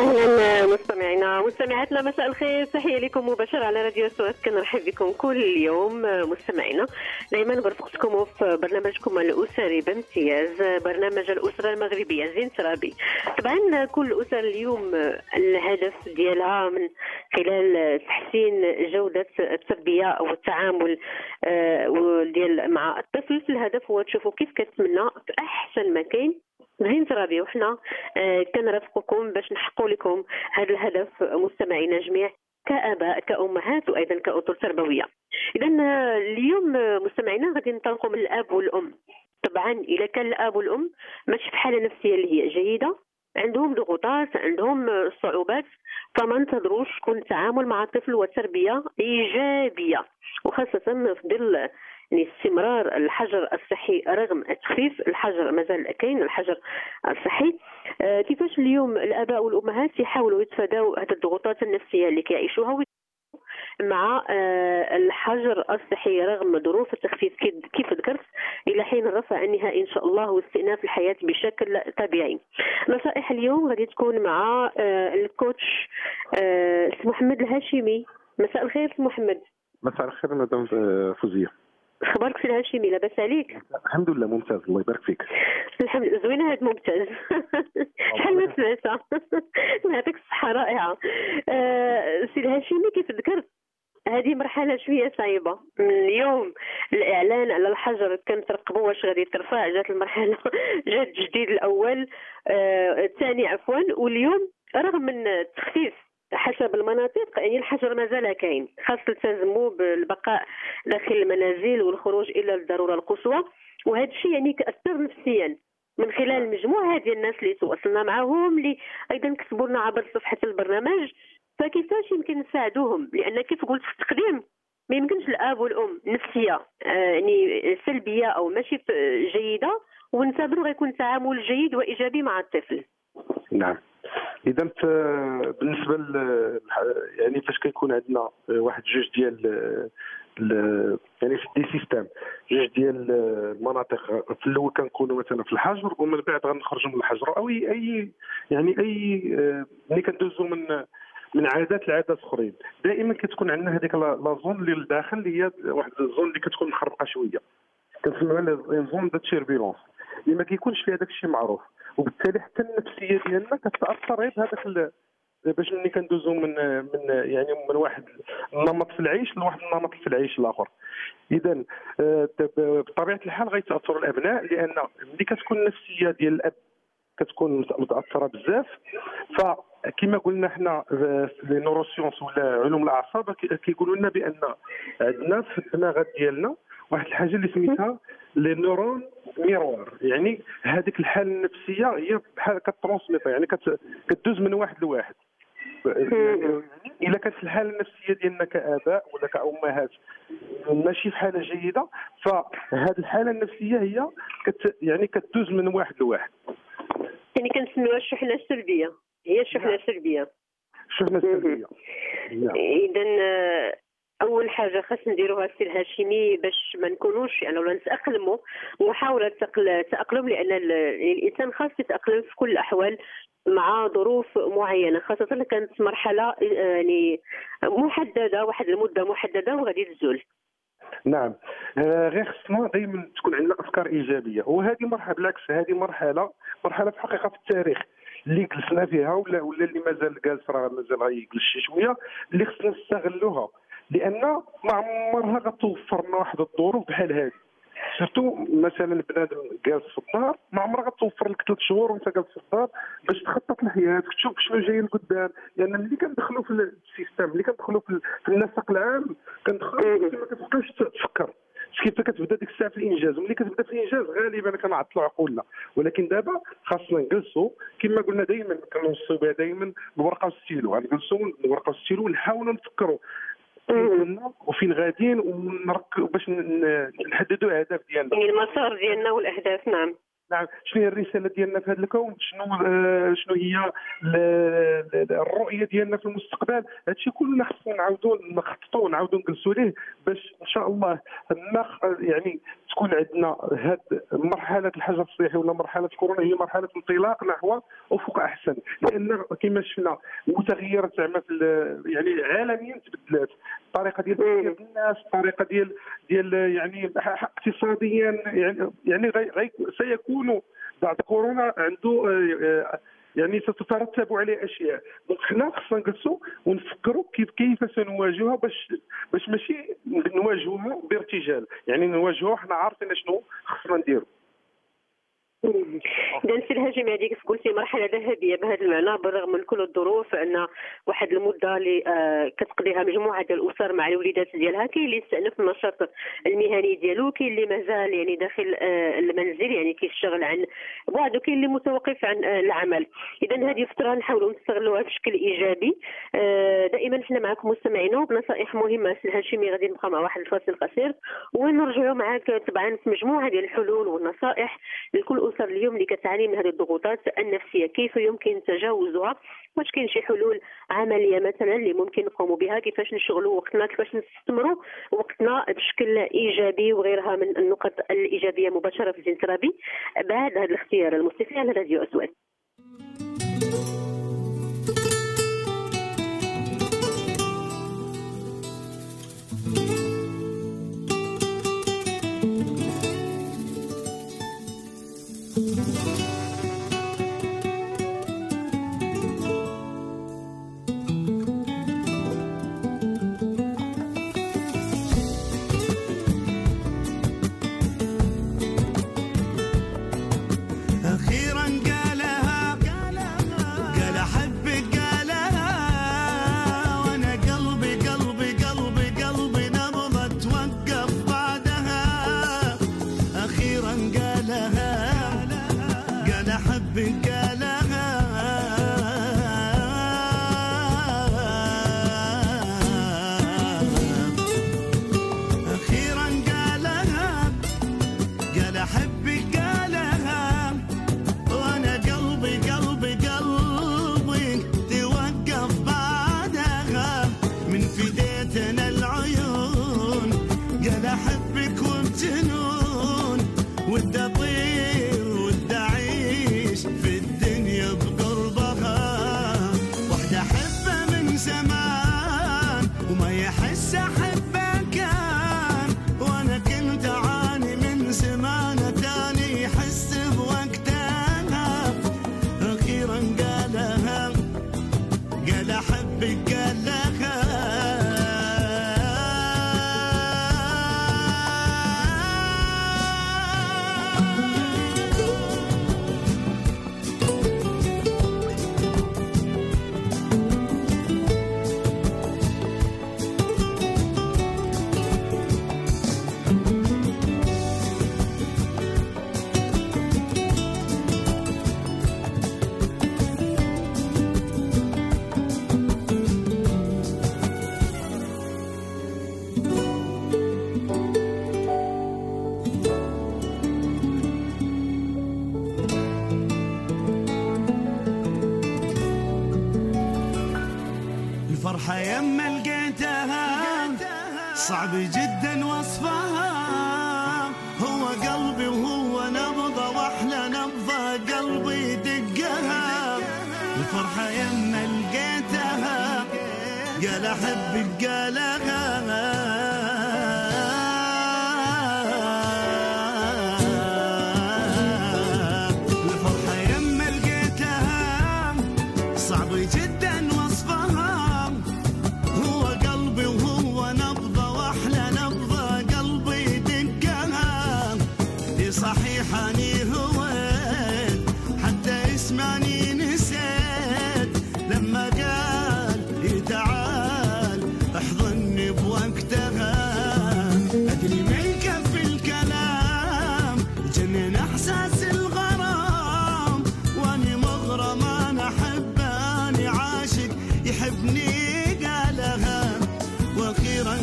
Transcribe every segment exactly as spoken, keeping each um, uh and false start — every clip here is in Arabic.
اهلا مستمعينا مستمعاتنا، مساء الخير، تحيه لكم مباشره على راديو سويس. كنرحب بكم كل يوم مستمعينا، دائما برفقتكم في برنامجكم الاسري بامتياز، برنامج الاسره المغربيه زين ترابي. طبعا كل الاسر اليوم الهدف ديالها من خلال تحسين جوده التربيه او التعامل ديال مع الطفل، الهدف هو تشوفوا كيف كتمنى في احسن مكان زين ترابي. وحنا آه كنرافقكم باش نحققوا لكم هذا الهدف مستمعينا جميع كآباء كأمهات وأيضا كأطر تربوية. إذا اليوم مستمعينا غادي ننطلقوا من الأب والأم. طبعا إذا كان الأب والأم ماشي في حالة نفسية اللي هي جيدة، عندهم ضغوطات، عندهم صعوبات، فما ننتظروش يكون التعامل مع الطفل والتربية إيجابية، وخاصة في ظل يعني استمرار الحجر الصحي رغم التخفيف. الحجر مازال كاين، الحجر الصحي. آه كيفاش اليوم الاباء والامهات يحاولوا يتفاداو هذه الضغوطات النفسيه اللي كيعيشوها مع آه الحجر الصحي رغم ظروف التخفيف كيف ذكرت، الى حين الرفع النهائي ان شاء الله واستئناف الحياه بشكل طبيعي. نصائح اليوم غادي تكون مع آه الكوتش آه محمد الهاشمي. مساء الخير محمد. مساء الخير مدام فوزيه. اخبارك سي الهاشمي؟ لاباس عليك؟ الحمد لله ممتاز، الله يبارك فيك. الحمد لله، زوينه هاد ممتاز. شحال ما سمعتها. يعطيك الصحه، رائعه. آه سي الهاشمي كيف ذكرت هذه مرحله شويه صعيبه. اليوم الاعلان على الحجر كنترقبوا واش غادي ترفع، جات المرحله جات الجديد الاول آه الثاني عفوا، واليوم رغم من التخفيف حسب المناطق يعني الحجر مازال كاين، خاص تلتزموا بالبقاء داخل المنازل والخروج الا للضروره القصوى. وهذا الشيء يعني كأثر نفسيا من خلال مجموعه ديال الناس اللي تواصلنا معهم، اللي ايضا كتبوا لنا عبر صفحه البرنامج. فكيفاش يمكن نساعدوهم؟ لان كيف قلت في التقديم ما يمكنش الاب والام نفسيه آه يعني سلبيه او ماشي جيده وننتظروا غيكون تعامل جيد وايجابي مع الطفل. نعم، اذا بالنسبه ل يعني فاش كيكون عندنا واحد جوج ديال يعني في دي سيستيم، جوج ديال المناطق، في الاول كنكونوا مثلا في الحجر ومن بعد غنخرجوا من الحجر، او اي يعني اي ملي كندوزوا من من عادات لعادات اخرين، دائما كتكون عندنا هذيك لا زون اللي لداخل اللي هي واحد الزون اللي كتكون مخربقه شويه، كنسميوها زون دو تيربيلونس اللي ما كيكونش فيها داك الشيء معروف، وبالتالي حتى النفسيه ديالنا كتاثر غير بهذاك باش ملي كندوزو من من يعني من واحد النمط في العيش لواحد النمط في العيش الاخر. اذا بطبيعه الحال غيتاثروا الابناء، لان ملي كتكون النفسيه ديال الاب كتكون متاثره بزاف، فكما قلنا حنا في لي نوروسيونس ولا علوم الاعصاب كيقولوا لنا بان عندنا في الدماغ ديالنا واحد الحاجه اللي سميتها لي نورون ميروار، يعني هذيك الحاله النفسيه هي بحال كترونسميت، يعني كتدوز من واحد لواحد. يعني الا كانت الحاله النفسيه ديالنا كاباء ولا كامهات ماشي في حاله جيده، فهذه الحاله النفسيه هي كت يعني كتدوز من واحد لواحد، يعني كنسميوها الشحنه السلبيه. هي الشحنه السلبيه. الشحنه السلبيه. اذا اول حاجه خاص نديروها السي الهاشمي باش ما نكونوش يعني ولا نتاقلموا، محاوله التاقلم، لان الانسان خاص يتاقلم في كل الاحوال مع ظروف معينه، خاصه اذا كانت مرحله يعني محدده، واحد المده محدده وغادي تزول. نعم، آه غير خصنا دائما تكون عندنا افكار ايجابيه، وهذه مرحله بالعكس هذه مرحله مرحله في حقيقه في التاريخ اللي جلسنا فيها ولا ولا اللي مازال جالس راه مازال غيجلس شي شويه، اللي خصنا نستغلوها، لان ما عمرها غتوفر لنا واحد الظروف بحال هذه. سيرتو مثلا بنادم جالس في الدار ما عمرها غتوفر لك ثلاث شهور وانت جالس في الدار باش تخطط لحياتك، تشوف شنو جاي لقدام، لان يعني ملي كندخلوا في السيستم، ملي كندخلوا في النسق العام، كندخلوا ما كتبقاش تفكر كيف كتبدا ديك الساعه في الانجاز، وملي كتبدا في الانجاز غالبا كنعطلوا عقولنا. ولكن دابا خاصنا نجلسوا كما قلنا دائما، كنوصيو بها دائما بالورقه والستيلو، غنجلسوا بالورقه والستيلو ونحاولوا نفكروا وفين غاديين ونركزوا باش نحددوا الاهداف ديالنا، يعني المسار ديالنا والاهداف. نعم، نعم، شنو هي الرساله ديالنا في هذا الكون، شنو آه شنو هي الرؤيه ديالنا في المستقبل. هادشي كلنا خصنا نعاودوا نخططوا ونعاودوا نجلسوا ليه باش ان شاء الله ما يعني تكون عندنا هاد مرحله الحجر الصحي ولا مرحله كورونا هي مرحله انطلاق نحو افق احسن، لان كما شفنا متغيرات زعما يعني عالميا تبدلات، الطريقه ديال تفكير الناس، الطريقه ديال ديال يعني اقتصاديا يعني يعني غي سيكون بعد كورونا عنده يعني ستترتب عليه اشياء. دونك حنا خصنا نجلسوا ونفكروا كيف كيف سنواجهها باش باش ماشي نواجهوها بارتجال، يعني نواجهوها حنا عارفين شنو خصنا نديروا. اذا سي الهاشمي هذيك قلتي مرحله ذهبيه بهذا المعنى، بالرغم من كل الظروف ان واحد المده اللي آه كتقضيها مجموعه ديال الاسر مع الوليدات ديالها، كاين اللي استأنف النشاط المهني ديالو، كاين اللي مازال يعني داخل آه المنزل يعني كيشتغل عن بعد، وكاين اللي متوقف عن آه العمل. اذا هذه الفتره نحاولوا نستغلوها بشكل ايجابي. آه دائما حنا معكم مستمعينا وبنصائح مهمه. سي الهاشمي غادي نبقى مع واحد الفاصل قصير ونرجعوا معك طبعا في مجموعه ديال الحلول والنصائح لكل اليوم اللي كتعاني من هذه الضغوطات النفسيه، كيف يمكن تجاوزها؟ واش كاين شي حلول عمليه مثلا اللي ممكن نقوموا بها؟ كيفاش نشغلوا وقتنا، كيفاش نستثمروا وقتنا بشكل ايجابي وغيرها من النقط الايجابيه مباشره في الجنس الترابي بعد هذا الاختيار الموسيقي على راديو أسوات. الفرحة يما لقيتها صعب جدا وصفها، هو قلبي وهو نبضة واحلى نبضة قلبي دقها. الفرحة يما لقيتها قال احبك قالها، الفرحة يما لقيتها صعب جدا وصفها، هو قلبي وهو نبضة واحلى نبضة قلبي دقها. دي صحيح اني هويت حتى اسمعني نسيت لما قال تعال احضني بوقتها. ادري ما يكفي الكلام جنن احساس الغرام، واني مغرم انا احب اني عاشق يحبني قالها، واخيرا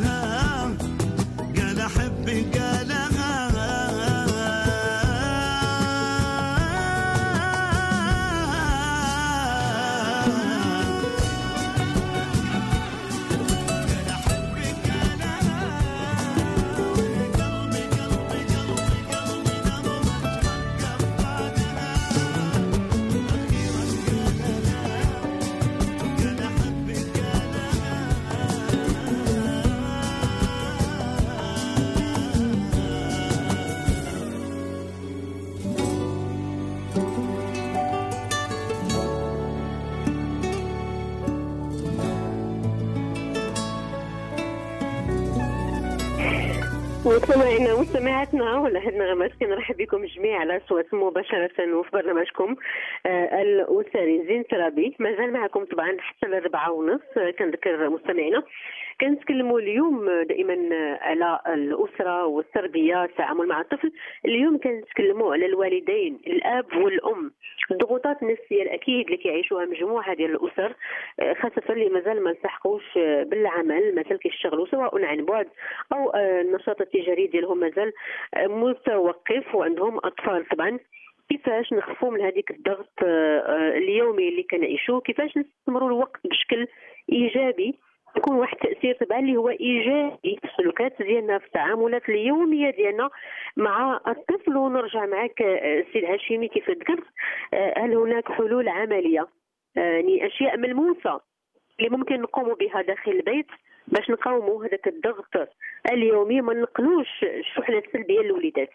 قالها قال احبك قالها. مستمعينا مستمعاتنا ولا هاد نغمات كنرحب بكم جميع على صوت مباشرة وفي برنامجكم آه الأسري زين ترابي. مازال معكم طبعا حتى الربعة ونص. آه كنذكر مستمعينا كنتكلموا اليوم دائما على الأسرة والتربية التعامل مع الطفل. اليوم كنتكلموا على الوالدين الأب والأم، الضغوطات النفسية الأكيد اللي كيعيشوها مجموعة ديال الأسر، آه خاصة اللي مازال ما التحقوش بالعمل، مازال كيشتغلوا سواء عن بعد أو آه النشاط التجاري ديالهم مازال متوقف وعندهم اطفال. طبعا كيفاش نخفوا من هذيك الضغط اليومي اللي كنعيشوه، كيفاش نستثمروا الوقت بشكل ايجابي، يكون واحد التاثير طبعا اللي هو ايجابي في السلوكات ديالنا في التعاملات اليوميه ديالنا مع الطفل. ونرجع معك السيد هاشمي كيف ذكرت، هل هناك حلول عمليه يعني اشياء ملموسه اللي ممكن نقوم بها داخل البيت باش نقاوموا هذاك الضغط اليومي، ما نقلوش الشحنه السلبيه للوليدات؟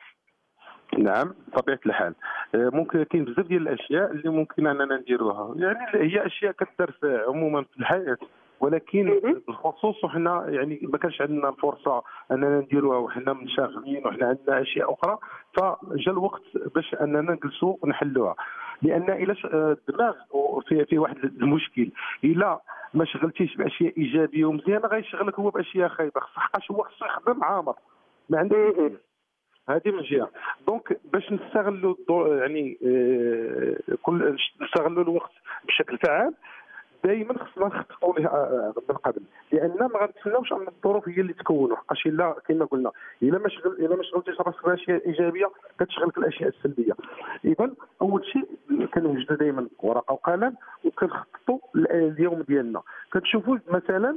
نعم بطبيعه الحال ممكن كاين بزاف ديال الاشياء اللي ممكن اننا نديروها، يعني هي اشياء كدار عموما في الحياه، ولكن بالخصوص وحنا يعني ما كانش عندنا الفرصه اننا نديروها وحنا منشغلين وحنا عندنا اشياء اخرى، فجا الوقت باش اننا نجلسوا ونحلوها. لان الى الدماغ في في واحد المشكل، الى ما شغلتيش باشياء ايجابيه ومزيانه غيشغلك هو باشياء خايبه، خاص هو خصو يخدم عامر ما عندوش. هذه من جهه. دونك باش نستغلوا يعني آه كل نستغلوا الوقت بشكل فعال، دائما خصنا نخططوا لها من قبل، لان ما غنتسناوش ان الظروف هي اللي تكونوا، حقاش الا كما قلنا الا ما شغل الا ما شغلتيش راسك بالاشياء الايجابيه كتشغلك الاشياء السلبيه. اذا اول شيء كنوجدوا دائما ورقه وقلم وكنخططوا اليوم ديالنا، كنشوفوا مثلا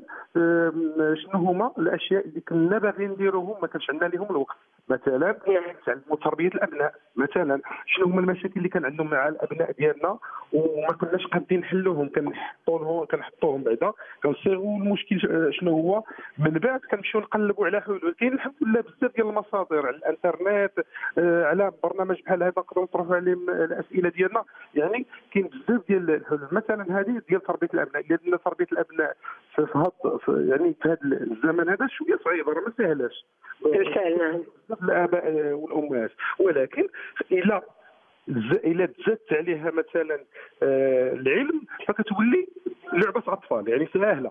شنو هما الاشياء اللي كنا باغيين نديروهم ما كانش عندنا لهم الوقت. مثلا تعلموا تربيه الابناء، مثلا شنو هما المشاكل اللي كان عندهم مع الابناء ديالنا وما كناش قادرين نحلوهم، كنحطوا لهم كنحطوهم بعدا كنصيغوا المشكل شنو هو، من بعد كنمشيو نقلبوا على حلول. كاين الحمد لله بزاف ديال المصادر على الانترنت، على برنامج بحال هذا نقدروا نطرحوا عليهم الاسئله ديالنا، يعني كاين بزاف ديال الحلول. مثلا هذه ديال تربيه الابناء، لان تربيه الابناء في هذا يعني في هذا الزمن هذا شويه صعيبه، راه ما سهلاش بالفعل. نعم الاباء والامهات، ولكن الى الى تزادت عليها مثلا آه العلم فكتولي لعبه اطفال، يعني سهله.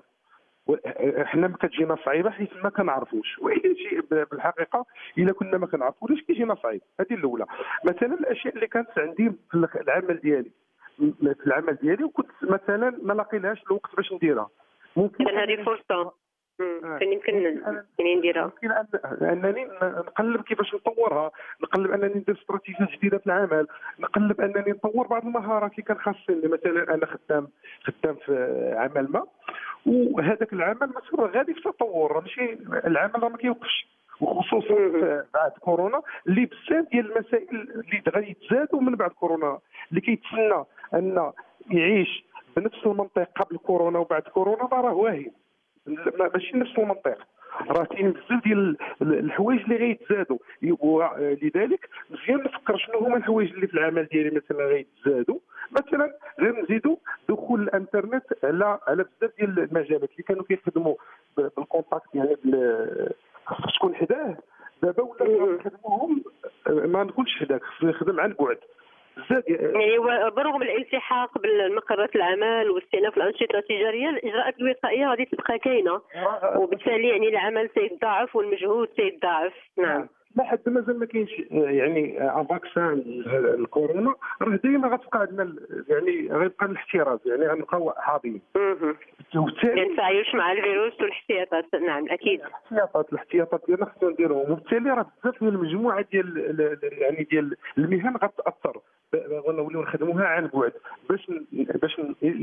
احنا ما كتجينا صعيبه حيت ما كنعرفوش، واي شيء بالحقيقه الا كنا ما كنعرفوش كيجينا صعيب. هذه الاولى. مثلا الاشياء اللي كانت عندي في العمل ديالي في العمل ديالي وكنت مثلا ما لاقيلهاش الوقت باش نديرها، ممكن هذه فرصه كان يمكن يعني نديرها، يمكن انني نقلب كيفاش نطورها، نقلب انني ندير استراتيجيات جديده في العمل، نقلب انني نطور بعض المهارات اللي كان خاصني. مثلا انا خدام خدام في عمل ما، وهذاك العمل مثلا غادي في تطور، ماشي العمل راه ما كيوقفش، وخصوصا بعد كورونا اللي بزاف ديال المسائل اللي غادي يتزادوا من بعد كورونا، اللي كيتسنى ان يعيش بنفس المنطق قبل كورونا وبعد كورونا راه واهي، ماشي نفس المنطق، راه كاين بزاف ديال الحوايج اللي غيتزادوا. لذلك مزيان نفكر شنو هما الحوايج اللي في العمل ديالي مثلا غيتزادوا. مثلا غير نزيدوا دخول الانترنت على على بزاف ديال المجالات اللي كانوا كيخدموا بالكونتاكت، يعني خصك تكون حداه، دابا ولا نخدموهم ما نكونش حداك، خصني نخدم عن بعد. يعني برغم الالتحاق بالمقرات العمل واستئناف الانشطه التجاريه، الاجراءات الوقائيه غادي تبقى كاينه، وبالتالي يعني العمل سيتضاعف والمجهود سيتضاعف. نعم لحد مازال ما كاينش يعني ان فاكسان الكورونا، راه ديما غتبقى عندنا يعني غيبقى الاحتراز، يعني غنبقاو حاضرين. وبالتالي التعايش مع الفيروس والاحتياطات. نعم اكيد الاحتياطات الاحتياطات ديالنا خصنا نديروهم، وبالتالي راه بزاف ديال المجموعه ديال يعني ديال المهن غتاثر، غنوليو نخدموها عن بعد باش باش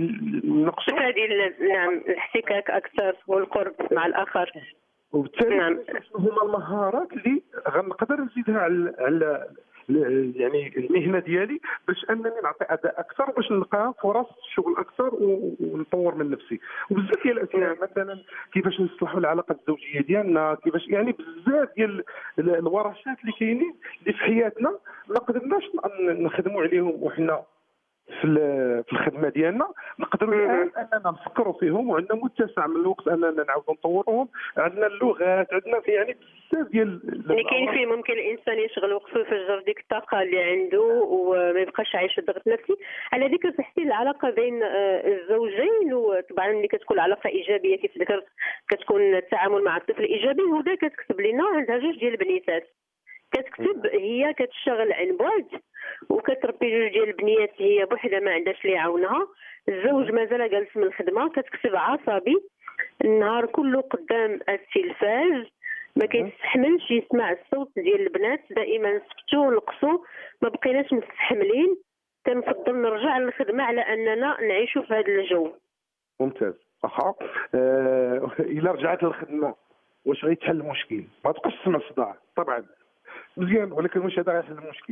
نقصوا هذه نعم الاحتكاك اكثر والقرب مع الاخر. وبالتالي نعم هما المهارات اللي غنقدر نزيدها على على يعني المهنه ديالي باش انني نعطي اداء اكثر، باش نلقى فرص شغل اكثر ونطور من نفسي. وبزاف ديال الاشياء مثلا كيفاش نصلحوا العلاقه الزوجيه ديالنا، كيفاش يعني بزاف ديال الورشات اللي كاينين اللي في حياتنا ما قدرناش نخدموا عليهم وحنا في في الخدمه ديالنا نقدروا الان اننا نفكروا فيهم، وعندنا متسع من الوقت اننا نعاودوا نطوروهم. عندنا اللغات، عندنا في يعني بزاف ديال يعني كاين فيه ممكن الانسان يشغل وقته يفجر ديك الطاقه اللي عنده وما يبقاش عايش الضغط النفسي. على ذكر تحسين العلاقه بين الزوجين، وطبعا اللي كتكون علاقه ايجابيه كيف ذكرت كتكون التعامل مع الطفل ايجابي. هدى كتكتب لنا عندها جوج ديال البنيتات، كتكتب هي كتشتغل عن بعد وكتربي جوج ديال البنيات هي بوحدها ما عندهاش اللي يعاونها. الزوج مازال جالس من الخدمه، كتكتب عصبي النهار كله قدام التلفاز، ما كيستحملش يسمع الصوت ديال البنات، دائما سكتوا ونقصوا، ما بقيناش مستحملين، كنفضل نرجع للخدمه على اننا نعيشوا في هذا الجو. ممتاز. اخا أه... الا رجعت للخدمه واش غيتحل المشكل؟ ما تبقاش تسمع الصداع طبعا مزيان، ولكن واش هذا غيحل المشكل؟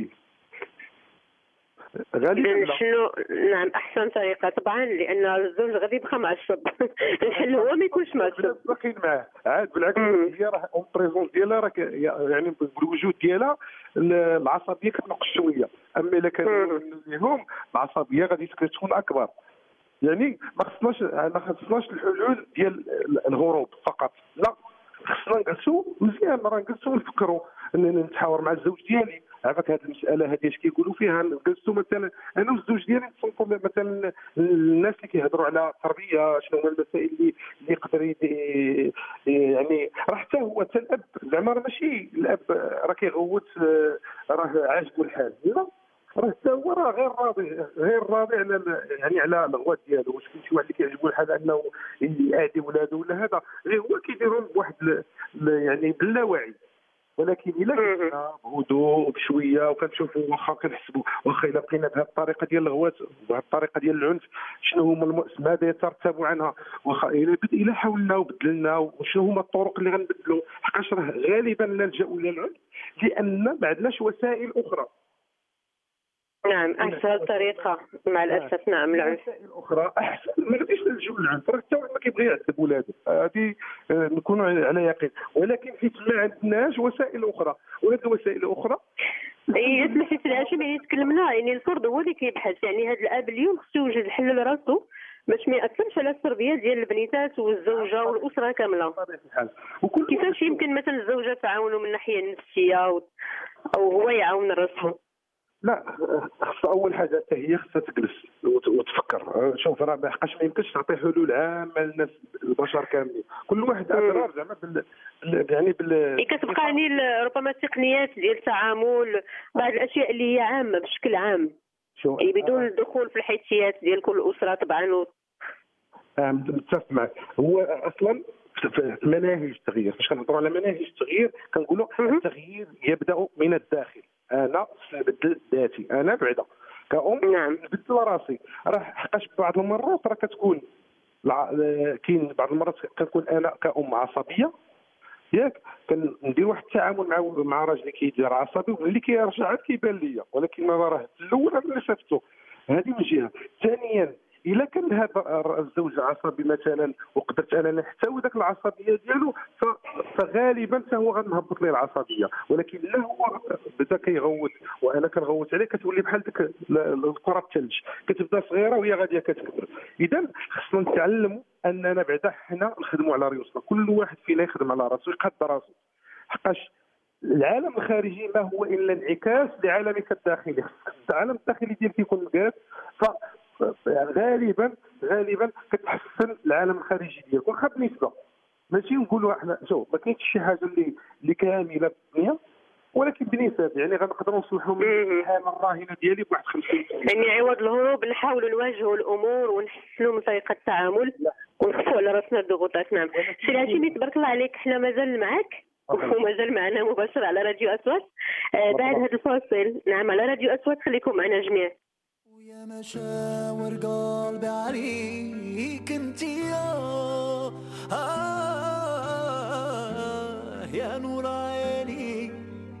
غالبا شنو؟ نعم احسن طريقه طبعا، لان الزوج غادي يبقى معصب الحل هو ما يكونش معصب، باقيين معاه عاد بالعكس. هي راه اون بريزونس ديالها راه يعني بالوجود ديالها العصبيه كتنقص شويه، اما الا كانوا ليهم العصبيه غادي تكون اكبر. يعني ما خصناش ما خصناش الحلول ديال الهروب فقط، لا خصنا نجلسوا مزيان، راه نجلسوا نفكروا نتحاور مع الزوج ديالي. عافاك هذه المساله هذه اش كيقولوا فيها، نجلسوا مثلا انا والزوج ديالي نتصنتوا مثلا الناس اللي كيهضروا على التربيه، شنو هما المسائل اللي اللي يقدر يعني راه حتى هو حتى الاب زعما ماشي الاب راه كيغوت راه عاجبو الحال، لا راه حتى هو راه غير راضي غير راضي على يعني على الغوات ديالو. واش كاين شي واحد اللي كيعجبو الحال انه يعادي ولادو ولا هذا، غير هو كيديرهم بواحد يعني باللاوعي. ولكن الا كنا بهدوء بشويه وكنشوفوا واخا كنحسبوا واخا الا بقينا بهذه الطريقه ديال الغوات وبهذه الطريقه ديال العنف شنو هما ماذا يترتب عنها، واخا الا الا حاولنا وبدلنا وشنو هما الطرق اللي غنبدلوا، حقاش راه غالبا نلجاوا الى العنف لان ما عندناش وسائل اخرى. نعم احسن طريقه مع الاسف. نعم العنف الاخرى احسن، ما غاديش نلجؤوا للعنف، راه حتى واحد ما كيبغي يعذب ولادو، هذه نكونوا على يقين. ولكن حيت ما عندناش وسائل اخرى، وهذه الوسائل الاخرى اي سمحتي سي الهاشم يعني تكلمنا، يعني الفرد هو اللي كيبحث، يعني هذا الاب اليوم خصو يوجد الحل لراسو باش ما ياثرش على التربيه ديال البنيتات والزوجه والاسره كامله. كيفاش يمكن مثلا الزوجه تعاونوا من الناحيه النفسيه او هو يعاون راسو؟ لا خص اول حاجه حتى هي خصها تجلس وتفكر. شوف راه ما حقاش ما يمكنش تعطي حلول عامه للناس البشر كاملين، كل واحد اضرار زعما بال يعني بال كتبقى يعني ربما التقنيات ديال التعامل، بعض الاشياء اللي هي عامه بشكل عام يعني بدون الدخول في الحيثيات ديال كل اسره طبعا. و... متفق معك. هو اصلا في مناهج التغيير، فاش كنهضروا على مناهج التغيير كنقولوا التغيير يبدا من الداخل. انا نبدل ذاتي، انا بعدا كأم نعم نبدل راسي. راه حقاش بعض المرات راه كتكون كاين بعض المرات كنكون انا كأم عصبيه ياك، كندير واحد التعامل مع مع راجلي كيدير عصبي واللي كيرجع عاد كيبان ليا، ولكن ما راه الاول انا اللي شفته. هذه من جهه. ثانيا الا كان هذا الزوج عصبي مثلا وقدرت انا نحتوي ذاك العصبيه ديالو فغالبا هو غنهبط ليه العصبيه، ولكن لا هو بدا كيغوت وانا كنغوت عليه كتولي بحال ديك الكره الثلج كتبدا صغيره وهي غاديه كتكبر. اذا خصنا نتعلموا اننا بعدا حنا نخدموا على ريوسنا، كل واحد فينا يخدم على راسو يقاد راسو، حقاش العالم الخارجي ما هو الا انعكاس لعالمك الداخلي. العالم الداخلي ديالك يكون مقاد ف يعني غالبا غالبا كتحسن العالم الخارجي ديالك، واخا بنسبه ماشي نقولوا احنا شوف ما كاينش شي حاجه اللي اللي كامله في الدنيا، ولكن بنسبه يعني غنقدروا نصلحوا من الحاله الراهنه ديالي بواحد خمسين بالمئة. يعني عوض الهروب نحاولوا نواجهوا الامور ونحسنوا من طريقه التعامل ونخفوا على راسنا الضغوطات. نعم سي الهاشمي تبارك الله عليك، حنا مازال معك ومازال معنا مباشر على راديو أصوات آه بعد هذا الفاصل. نعم على راديو أصوات، خليكم معنا جميعا. ويا مشاور قلبي عليك انتي آه, آه يا نور عيني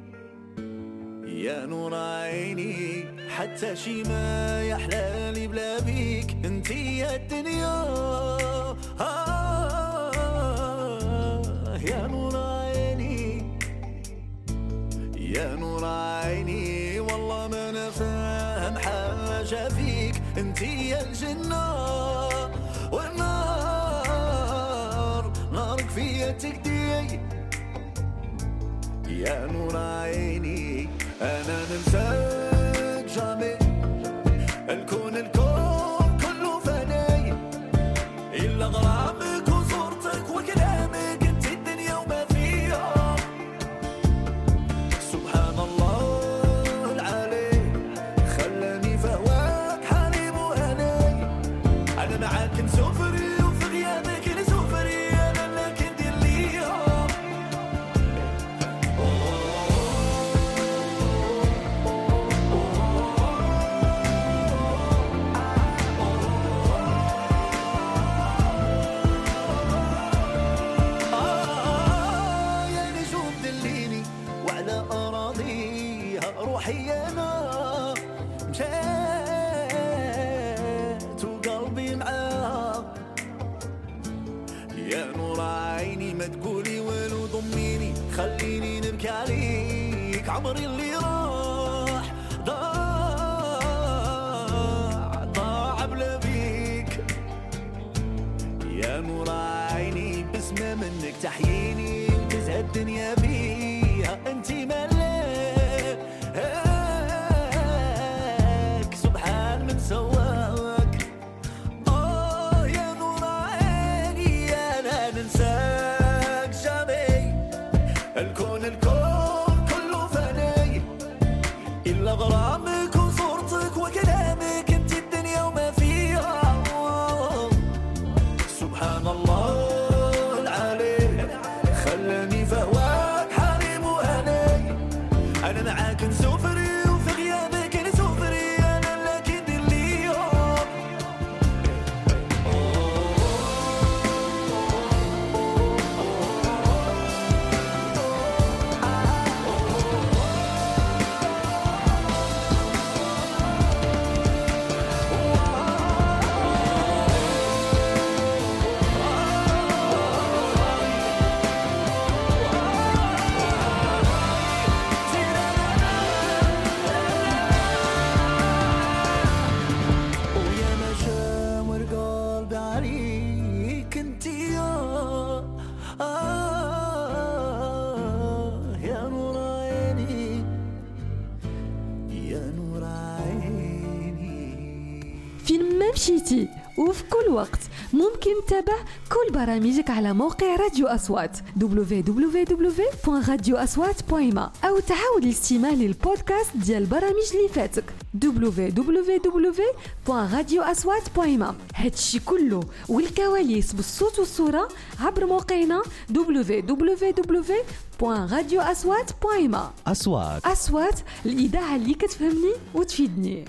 يا نور عيني، حتى شي ما يحلالي بلا بيك انتي يا الدنيا آه يا نور عيني يا نور عيني، والله ما انا فاهم حاجه فيك انتي الجنة والنار نارك فيا تكدي يا نور عيني انا ننساك جامي الكون الكون كله فاني الا غرامك وصورتك وكلامك انت الدنيا وما فيها سبحان الله العلي خلاني فهواك حالي وهناي انا معاك نسافري وفي غيابك نسافري انا لك ندير ليها روحي أنا مشيت وقلبي معاها يا نور عيني ما تقولي ولو ضميني خليني نبكي عليك عمري اللي راح ضاع ضاع بلا بيك يا نور عيني بسمة منك تحييني وتزهى الدنيا بيها انتي ملاك سبحان من سواك آه يا نور عيني أنا ننساك جامي الكون الكون كله فاني إلا غرامك وصورتك وكلامك انت الدنيا وما فيها سبحان الله العلي خلاني فهواك حالي مهني أنا معاك نسافري وفي غيابك نسافري أنا لك ندير ليها ويا ما شاور قلبي عليك انتي يا آه يا نور عيني يا نور عيني. فين ما مشيتي وفي كل وقت ممكن تتابع كل برامجك على موقع راديو أصوات دبليو دبليو دبليو دوت راديو أصوات دوت ما أو تعاود الاستماع للبودكاست ديال البرامج اللي فاتك دبليو دبليو دبليو دوت راديو أصوات دوت ما. هادشي كله والكواليس بالصوت والصورة عبر موقعنا دبليو دبليو دبليو دوت راديو أصوات دوت ما. أصوات أصوات الإذاعة اللي كتفهمني وتفيدني.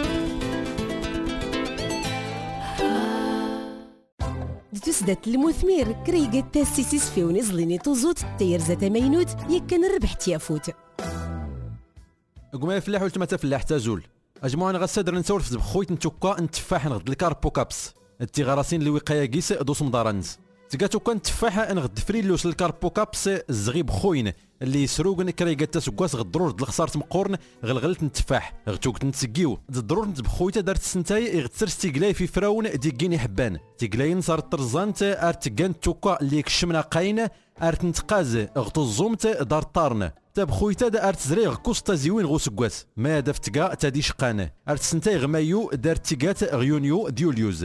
تسدت المثمير كريقة تاسيسيس في ونزليني توزوت تير زات مينوت يكن ربح تيافوت قوم يفلاح ولتما تفلاح تازول اجمعنا غسادر نسول في بخويت نتوكا نتفاح نغد الكاربو كابس التي غراسين اللي وقايا كيس دوس مدارنز تقاتو كان تفاحه نغد فريلوس الكاربو كابس الزغيب خوين اللي يسروقن كريقه تسكواس غضرور د الخسارت مقورن غلغلت نتفاح غتوك نتسقيو الضرور نتبخويتا دارت السنتاي غتسر ستيقلاي في فراون ديكيني حبان تيقلاين صار طرزانت ارتكان توكا اللي كشمنا قاين ارت نتقاز غطو الزومت دار طارن تبخويتا دا ارت زريغ كوستا زيوين غو سكواس ما دافتكا تادي شقان ارت سنتاي غمايو دارت تيقات غيونيو ديوليوز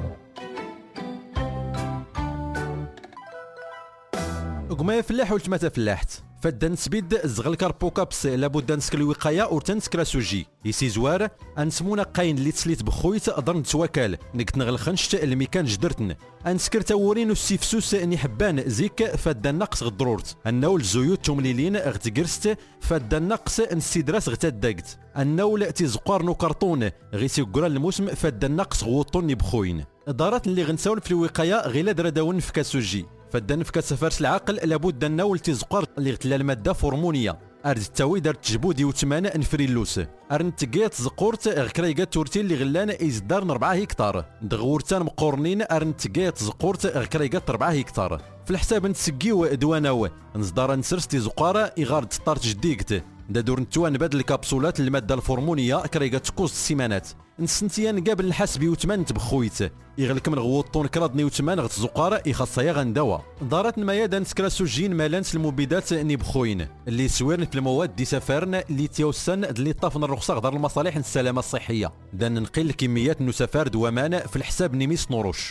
قما فلاح ولتما تفلاحت فدان سبيد زغل كاربو كابس لابد نسك الوقايه ورتنسك راسوجي يسي زوار انسمونا قاين اللي تسليت بخويت اضر نتواكل نكت نغلخنشت الميكان جدرتن انسكر تاورين السيفسوس اني حبان زيك فدان نقص غضرورت النول زيوت تومليلين غتكرست فدان نقص نسيدراس غتدقت النول تيزقار نو كرطون غيسي قرا الموسم فدان نقص غوطوني بخوين دارات اللي غنساول في الوقايه غير دراداون في كاسوجي فدان في كسفارس العقل لابد النول تيزقر اللي غتلا الماده فورمونيه ارد التاوي دارت جبودي وثمانه انفريلوس ارن تقيت زقورت غكريقات تورتي اللي غلان ازدار أربعة هكتار دغورتان مقورنين ارن تقيت زقورت غكريقات أربعة هكتار في الحساب نتسقيو دواناو نصدار نسرستي زقاره اغارد طارت جديقت دادور نتوان نبدل الكبسولات الماده الفورمونيه كريغا تكوز السيمانات نسنتيان قابل الحسبي وثمان تبخويت يغلك من غوطون كرادني وثمان غت زقار يخصيا غندوا دارت نمايا دان سكراسوجين مالانس المبيدات نبخوين اللي سويرن في المواد دي سفارن اللي تيوسن اللي طافن الرخصه غدار المصالح السلامه الصحيه دان نقل كميات نسفار دوامان في الحساب نيميس نوروش.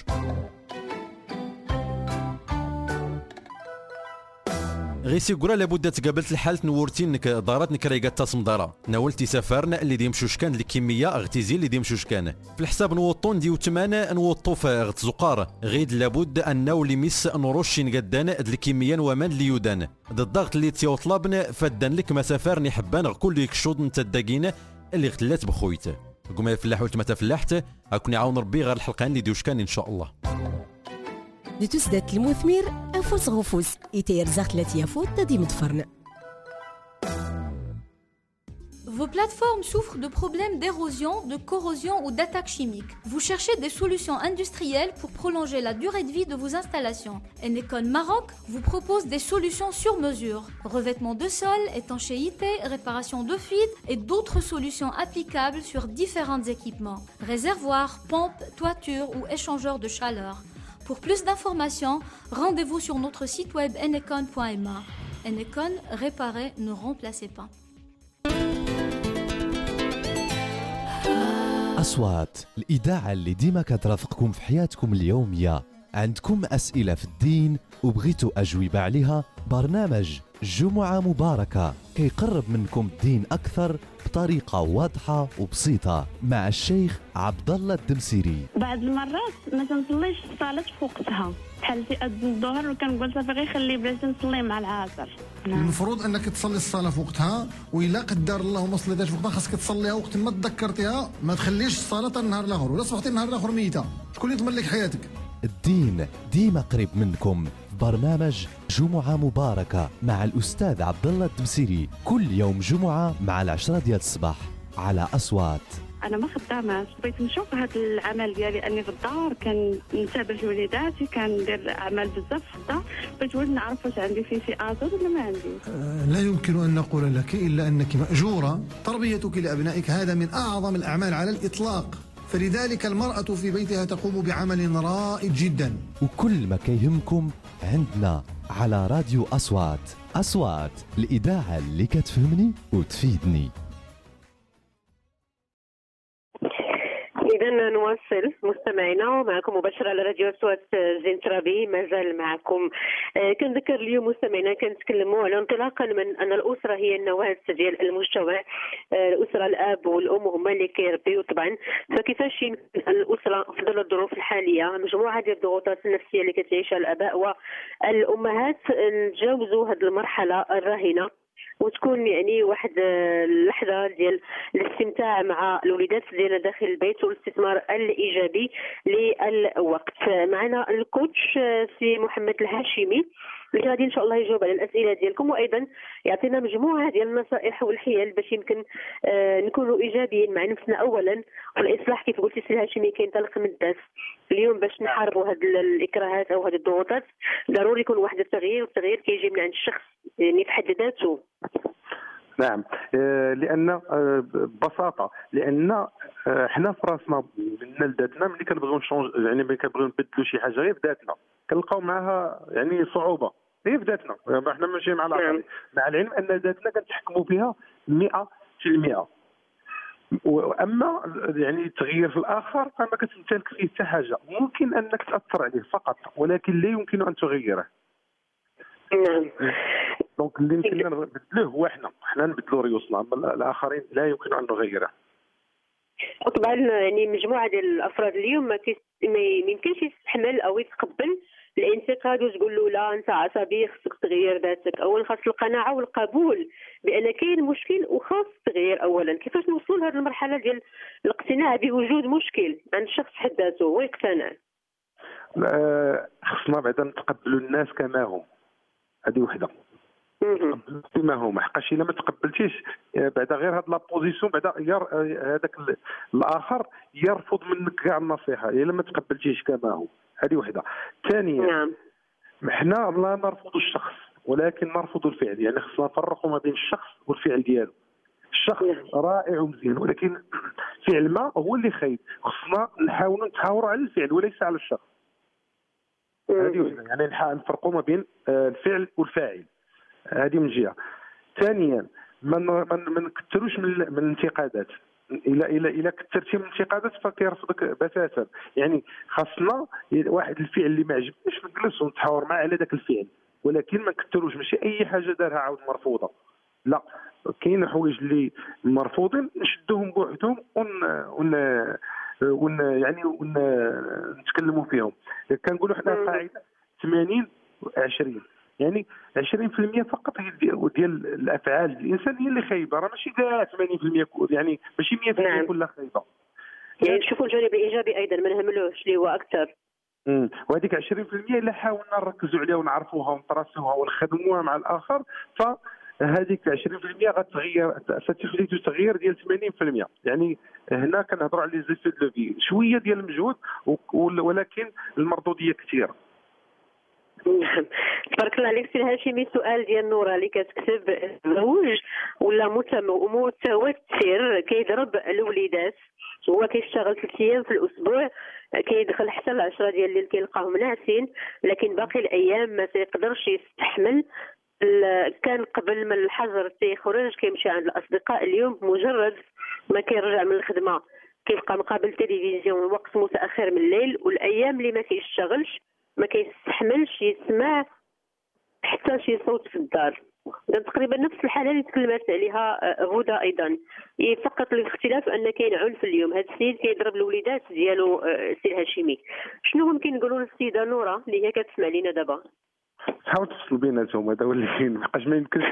غيسي قرا لابد تقابلت الحالة نورتين نك دارات نكريقات تصم دارا ناولتي سفارنا اللي ديم شوشكان الكمية اغتيزي اللي ديم شوشكان في الحساب نوطون ديو تمانا نوطو في غتزقار غيد لابد ان ناولي ميس نروشي نقدان الكمية ومان اللي يودان الضغط اللي تيوطلابن فدان لك مسافار نحبان كل يكشود نتداقين اللي اغتلات بخويته قوم يفلاح ولتمتا فلاحت اكون يعاون ربي غير الحلقان اللي ديوشكان ان شاء الله. دي تسدات المثمر أفوس غفوس يتير زغتلات يافوت تدي مدفرن. Vos plateformes souffrent de problèmes d'érosion, de corrosion ou d'attaques chimiques. Vous cherchez des solutions industrielles pour prolonger la durée de vie de vos installations. Enecon Maroc vous propose des solutions sur mesure. Revêtement de sol, étanchéité, réparation de fuites et d'autres solutions applicables sur différents équipements. Réservoirs, pompes, toitures ou échangeurs de chaleur. Pour plus d'informations, rendez-vous sur notre site web enecon point m a. Enecon, réparez, ne remplacez pas. أصوات الإذاعة اللي ديما كترافقكم في حياتكم اليومية. عندكم أسئلة في الدين وبغيتوا أجوبة عليها؟ برنامج جمعة مباركة كيقرب منكم الدين أكثر بطريقة واضحة وبسيطة مع الشيخ عبد الله الدمسيري. بعض المرات ما تنصليش الصلاة في وقتها بحال في أذن الظهر وكنقول صافي غير خلي بلاش نصلي مع العصر. المفروض انك تصلي الصلاه في وقتها وإلا قدر الله ما صليتهاش في وقتها خاصك تصليها وقت ما تذكرتيها ما تخليش الصلاه النهار الاخر ولا صبحتي النهار الاخر ميته. شكون اللي يضمن لك حياتك؟ الدين ديما قريب منكم في برنامج جمعة مباركة مع الأستاذ عبد الله الدمسيري كل يوم جمعة مع العشرة ديال الصباح على أصوات. انا ما خداماش بغيت نشوف هذا العمل ديالي اني في الدار كنتابع وليداتي كندير اعمال بزاف في الدار بغيت ولد نعرف واش عندي فيه شي اثر ولا ما عندي. أه لا يمكن ان نقول لك الا انك ماجوره. تربيتك لابنائك هذا من اعظم الاعمال على الاطلاق فلذلك المراه في بيتها تقوم بعمل رائد جدا. وكل ما كيهمكم عندنا على راديو أصوات. أصوات الإذاعة اللي كتفهمني وتفيدني. إذا نواصل مستمعينا ومعكم مباشرة على راديو أصوات زين ترابي مازال معكم. آه كنذكر اليوم مستمعينا كنتكلموا على انطلاقا من أن الأسرة هي النواة ديال المجتمع. آه الأسرة الأب والأم هما اللي كيربيو طبعا فكيفاش يمكن الأسرة في ظل الظروف الحالية مجموعة ديال الضغوطات النفسية اللي كتعيشها الآباء والأمهات نتجاوزوا هذه المرحلة الراهنة وتكون يعني واحد اللحظه ديال الاستمتاع مع الوليدات ديالنا داخل البيت والاستثمار الايجابي للوقت. معنا الكوتش سي محمد الهاشمي اللي غادي ان شاء الله يجاوب على الاسئله ديالكم وايضا يعطينا مجموعه ديال النصائح والحيل باش يمكن آه نكونوا ايجابيين مع نفسنا اولا. والاصلاح كيف قلتي سي الهاشمي كينطلق من الذات. اليوم باش نحاربوا هذه الاكراهات او هذه الضغوطات ضروري يكون واحد التغيير والتغيير كيجي من عند الشخص يعني في حد ذاته. نعم لان ببساطه لان حنا في راسنا منا لذاتنا ملي كنبغيو نشونج يعني ملي كنبغيو نبدلوا شي حاجه غير في ذاتنا كنلقاو معها يعني صعوبه غير في ذاتنا. حنا ماشي مع الاخرين مع العلم ان ذاتنا كنتحكموا فيها مئة في المئة. واما يعني التغيير في الاخر فما كتمتلك فيه حتى حاجه ممكن انك تاثر عليه فقط ولكن لا يمكن ان تغيره. نعم دونك اللي يمكن نبدلوه هو حنا حنا نبدلوا ريوسنا اما الاخرين لا يمكن ان نغيره. طبعا يعني مجموعه ديال الافراد اليوم ما ما يمكنش يستحمل او يتقبل الانتقاد وتقول له لا انت عصبي خصك تغير ذاتك. اولا خاص القناعه والقبول بان كاين مشكل وخاص تغيير. اولا كيفاش نوصلوا لهذه المرحله ديال الاقتناع بوجود مشكل عند الشخص حد ذاته ويقتنع؟ خصنا بعدا نتقبلوا الناس كما هم. هذه وحده كما هما حقاش الا ما تقبلتيش بعدا غير هاد لابوزيسيون بعدا هذاك الاخر يرفض منك كاع النصيحه الا ما تقبلتيش كما هو. هذه وحده. ثانيا نعم حنا لا نرفض الشخص ولكن مرفوض الفعل. يعني خصنا نفرقوا ما بين الشخص والفعل ديالو. الشخص رائع ومزيان ولكن فعل ما هو اللي خايب. خصنا نحاولوا نتحاوروا على الفعل وليس على الشخص. هذه وحده، يعني نفرقوا ما بين الفعل والفاعل. هذه من جهه. ثانيا ما ما نكثروش من من الانتقادات. الى الى الى كثرتي من الانتقادات فكيرفضك بتاتا. يعني خاصنا واحد الفعل اللي ما عجبنيش نجلس ونتحاور معاه على ذاك الفعل، ولكن ما نكثروش. ماشي اي حاجه دارها عاود مرفوضه، لا، كاين حوايج اللي مرفوضين نشدوهم بوحدهم ون ون ون يعني ون نتكلموا فيهم. كنقولوا حنا قاعده ثمانين عشرين، يعني عشرين بالمئة فقط هي ديال الافعال الانسان هي اللي خايبه، راه ماشي كاع ثمانين بالمئة، يعني ماشي مئة بالمئة نعم. كلها خايبه. يعني نشوفوا الجانب الايجابي ايضا ما نهملوش اللي هو اكثر. امم وهذيك عشرين بالمئة الا حاولنا نركزوا عليها ونعرفوها ونطرسوها ونخدموها مع الاخر، فهذيك عشرين بالمئة غتغير، ستحدث تغيير ديال ثمانين بالمئة. يعني هنا كنهضروا على لي زيفي دو لوفي، شويه ديال المجهود ولكن المردوديه كثيره. نعم، تبارك الله عليك سي الهاشمي. سؤال ديال نورا اللي كتكتب: زوج ولا متوتر كيضرب الوليدات، هو كيشتغل ثلاث ايام في الاسبوع، كيدخل حتى العشرة ديال الليل كيلقاهم ناعسين، لكن باقي الايام ما تيقدرش يستحمل. كان قبل من الحجر تيخرج كيمشي عند الاصدقاء، اليوم مجرد ما كيرجع من الخدمه كيبقى مقابل التلفزيون وقت متاخر من الليل، والايام اللي ما كيشتغلش ما كيستحملش يسمع حتى شي صوت في الدار. تقريبا نفس الحاله اللي تكلمت عليها غدا ايضا، فقط الاختلاف ان كاين عنف اليوم. هذا السيد كيضرب الوليدات ديالو. سي الهاشمي، شنو ممكن نقولوا للسيده نورا اللي هي كتسمع لينا دابا؟ حاول تفصل بيناتهم، هذا هو اللي كاين، مابقاش ما يمكنش.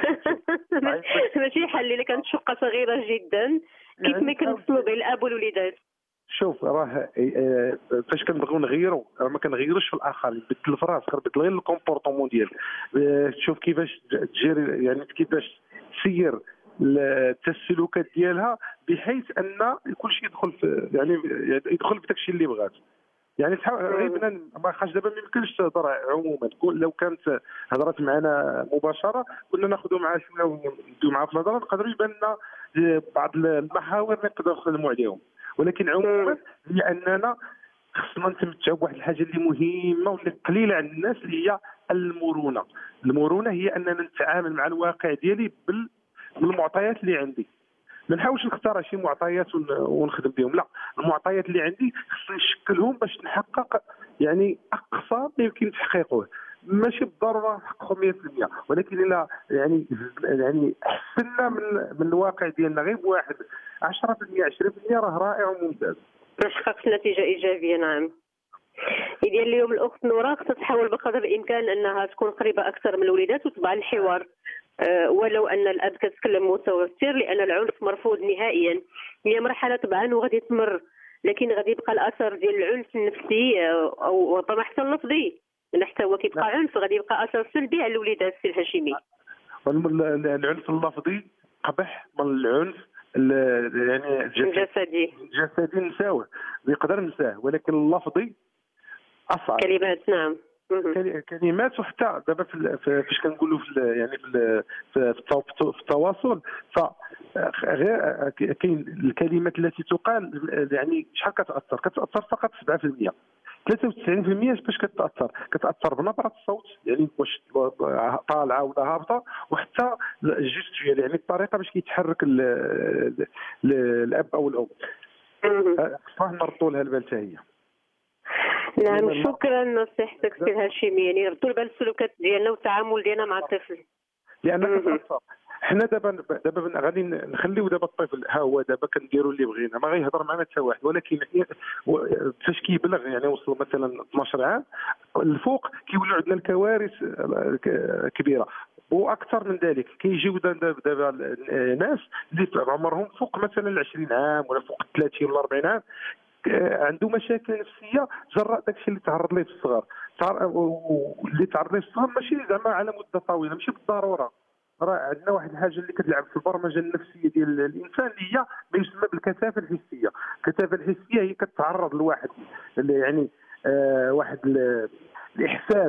ماشي حل الا كانت شقه صغيره جدا، كيف ما كنوصلوا بين الاب والوليدات؟ شوف راه فاش كنبغيو نغيروا راه ما كنغيروش في الاخرين، بدل في راسك، بدل غير الكومبورطمون ديالك. تشوف كيفاش تجيري، يعني كيفاش تسير التسلكات ديالها بحيث ان كل شيء يدخل في يعني يدخل في داكشي اللي بغات. يعني غير ما خاش دابا ما يمكنش تهضر عموما. لو كانت هضرات معنا مباشره كنا ناخذوا معها شويه ونديو معها في الهضره، نقدروا يبان لنا بعض المحاور نقدروا نخدموا عليهم. ولكن عموما هي اننا خصنا نتمتعوا بواحد الحاجه اللي مهمه واللي قليله عند الناس، اللي هي المرونه. المرونه هي اننا نتعامل مع الواقع ديالي بالمعطيات اللي عندي. ما نحاولش نختار شي معطيات ونخدم بهم، لا، المعطيات اللي عندي خصني نشكلهم باش نحقق يعني اقصى ما يمكن تحقيقه. ماشي بالضروره نحققوا مئة بالمئة، ولكن الا يعني يعني حسنا من من الواقع ديالنا غير بواحد عشرة بالمئة عشرين بالمئة راه رائع وممتاز. تحقق نتيجه ايجابيه. نعم. إذا اليوم الاخت نورا خصها تحاول بقدر الامكان انها تكون قريبه اكثر من الوليدات وتبع الحوار، أه ولو ان الاب كتكلم متوتر، لان العنف مرفوض نهائيا. هي مرحله طبعا وغادي تمر، لكن غادي يبقى الاثر ديال العنف النفسي او ربما حتى اللفظي، حتى هو كيبقى عنف، غادي يبقى اثر سلبي على الوليدات. سي الهاشمي، العنف اللفظي قبح من العنف يعني الجسدي. الجسدي نساوه، يقدر نساه، ولكن اللفظي اصعب. كلمات. نعم، كلمات. وحتى دابا فاش كنقولوا في يعني في في التواصل، ف غير كاين الكلمات التي تقال يعني شحال كتاثر؟ كتاثر فقط سبعة بالمئة. ثلاثة وتسعين بالمئة باش كتاثر كتاثر بنبره الصوت، يعني واش طالعه ولا هابطه، وحتى الجستويال يعني الطريقه باش كيتحرك الاب او الام. خصنا نردوا لها البال حتى هي. نعم، شكرا نصيحتك سي الهاشمي. يعني نردوا البال السلوكات ديالنا والتعامل ديالنا مع الطفل، لان كتاثر. حنا دابا دابا غادي نخليو دابا الطفل ها هو دابا كنديروا اللي بغينا، ما غيهضر معنا حتى واحد، ولكن فاش كيبلغ يعني وصل مثلا اثناش عام الفوق كيولوا عندنا الكوارث كبيره. واكثر من ذلك كيجيو دابا ناس اللي عمرهم فوق مثلا عشرين عام ولا فوق ثلاثين ولا أربعين عام، عنده مشاكل نفسيه جراء داكشي اللي تعرض ليه في الصغر. اللي تعرض ليه في الصغر ماشي زعما على مده طويله، ماشي بالضروره. راه عندنا واحد الحاجه اللي كتلعب في البرمجه النفسيه ديال الانسان اللي هي ما يسمى بالكثافه الحسيه. الكثافه الحسيه هي كتعرض لواحد يعني آه واحد الاحساس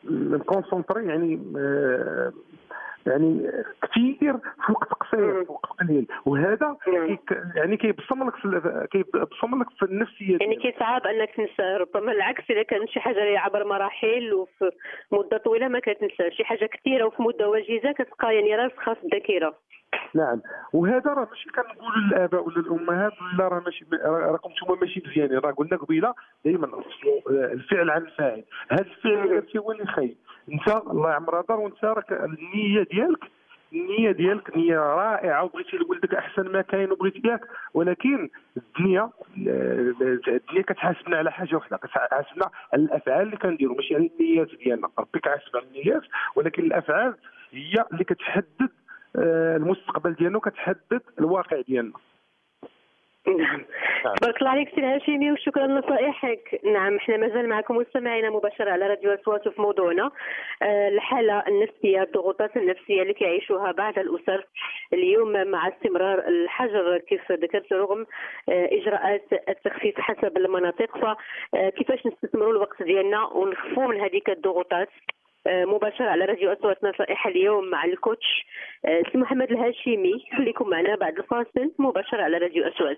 نكونسونطري يعني آه يعني كثير في وقت قصير في وقت قليل، وهذا يعني كيبصم لك في كيبصم لك في النفسيه يعني كيصعب انك تنسى. ربما العكس اذا كانت شي حاجه اللي عبر مراحل وفي مده طويله ما كتنساش، شي حاجه كثيره وفي مده وجيزه كتبقى يعني راسخه في الذاكره. نعم، وهذا راه ماشي كنقولوا للاباء ولا الامهات لا راه ماشي راكم نتوما ماشي مزيانين، راه قلنا قبيله دائما الفعل عن الفاعل. هذا الفعل درتي هو اللي خايب، انت الله يعمر دار وانت راك النيه ديالك النيه ديالك نيه رائعه وبغيتي لولدك احسن ما كاين وبغيتي ياك، ولكن الدنيا الدنيا كتحاسبنا على حاجه واحده، كتحاسبنا على الافعال اللي كنديروا ماشي على النيات ديالنا. ربي كيحاسب على النيات، ولكن الافعال هي اللي كتحدد المستقبل ديالنا وكتحدد الواقع ديالنا. نعم، تبارك الله عليك سي هاشمي وشكرا لنصائحك. نعم، احنا مازال معكم مستمعينا مباشرة على راديو أصوات في موضوعنا الحالة النفسية، الضغوطات النفسية اللي كيعيشوها بعض الأسر اليوم مع استمرار الحجر كيف ذكرت رغم إجراءات التخفيف حسب المناطق. فكيفاش نستثمروا الوقت ديالنا ونخفوا من هذيك الضغوطات؟ مباشرة على راديو أصوات نصائح اليوم مع الكوتش سي محمد الهاشمي. خليكم معنا بعد الفاصل مباشرة على راديو أصوات.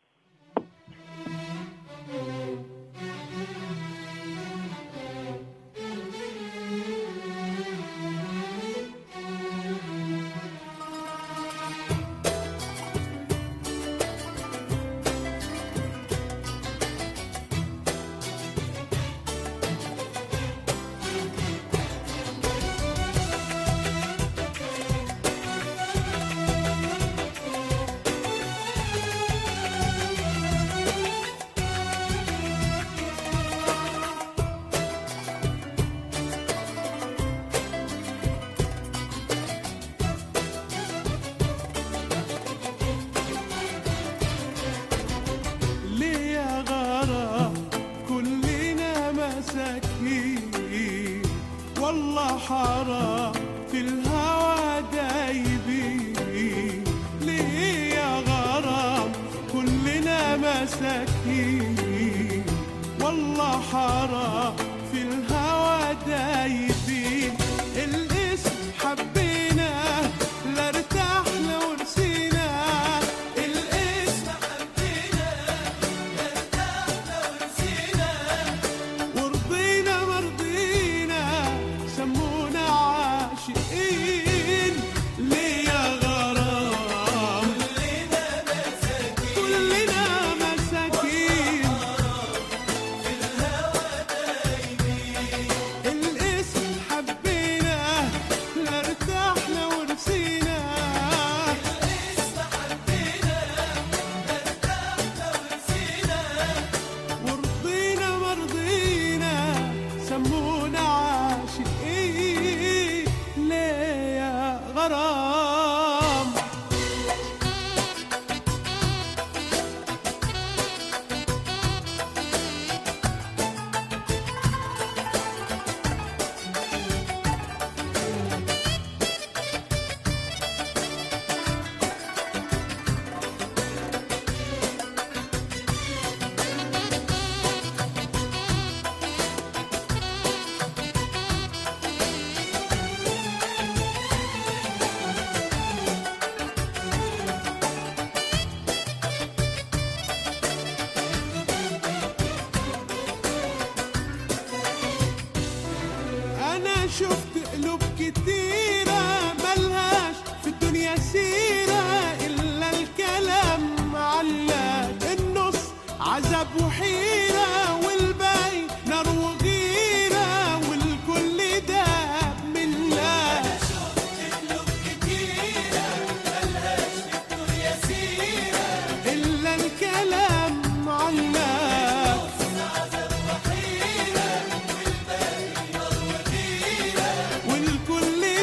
والله حرام في الهوى دايبين، ليه يا غرام كلنا مساكين، والله حرام في الهوى دايبين. الاسم حبيناه لا ارتحنا ورسيناه، الاسم حبيناه لا ارتحنا ورسيناه، ورضينا مرضينا سمونا عاشقين. ليه يا غرام كلنا مساكين، كلنا مساكين في الهوى دايبين. الاسم حبيناه لا ارتحنا ورسيناه، الاسم حبيناه لا ارتحنا ورسيناه، ورضينا مرضينا سمونا عاشقين. ليه يا غرام؟ أنا شفت قلوب كتيرة ملهاش في الدنيا سيرة إلا الكلام علق، النص عذاب وحيرة والباقي نار وغيرة والكل داب من لا. أنا شفت قلوب كتيرة ملهاش في الدنيا سيرة إلا الكلام علق، والكل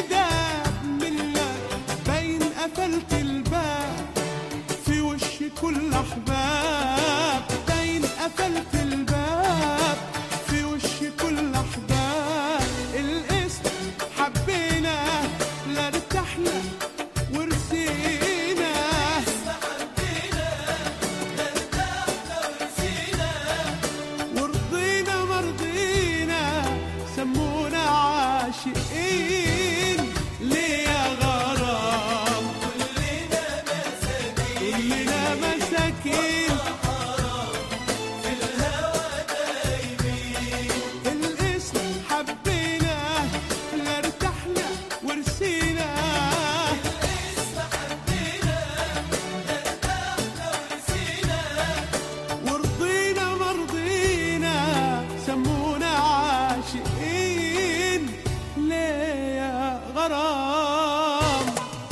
عاشقين ليه يا غرام كلنا مساكين كلنا مساكين في الهوى دايبين الاسم حبيناه لا ارتحنا ورسينا الاسم حبيناه لا ارتحنا ورسينا ورضينا مرضينا سمونا عاشقين ليه يا غرام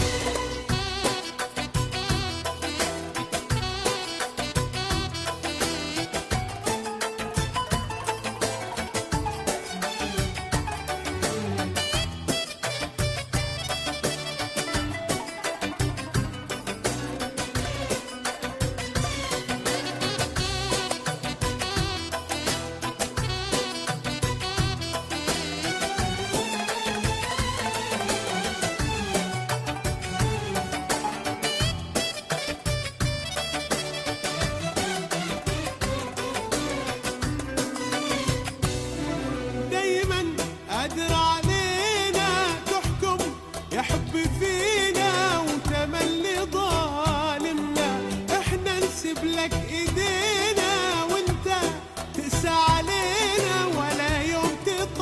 دايما قادر علينا تحكم يا حب فينا وتملي ظالمنا احنا نسيب لك ايدينا وانت تقسى علينا ولا يوم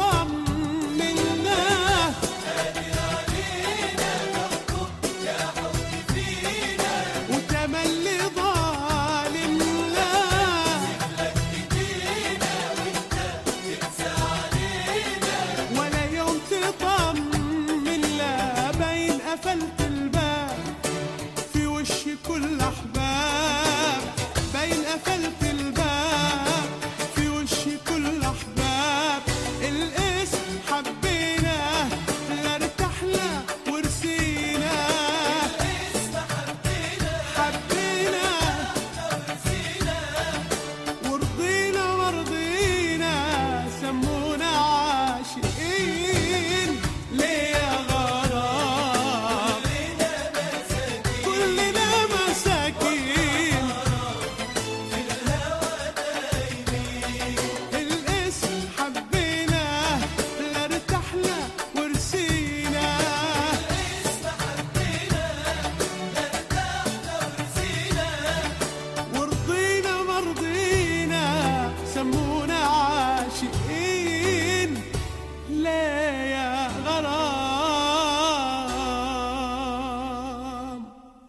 تطمنا قادر علينا تحكم يا حب فينا وتملي ظالمنا ولا يوم تطمن لا باين قفلت الباب في وش كل احباب باين قفلت الباب في وش كل احباب الاسم حبيناه لا ارتحنا ورسينا الاسم حبيناه حبيناه ورسينا ورضينا مرضينا سمونا عاشقين ليه يا غرام كلنا مساكين في الهوى دايبين الاسم حبيناه لا ارتحنا ورسينا الاسم حبيناه لا ارتحنا ورسينا ورضينا مرضينا سمونا عاشقين ليه يا غرام.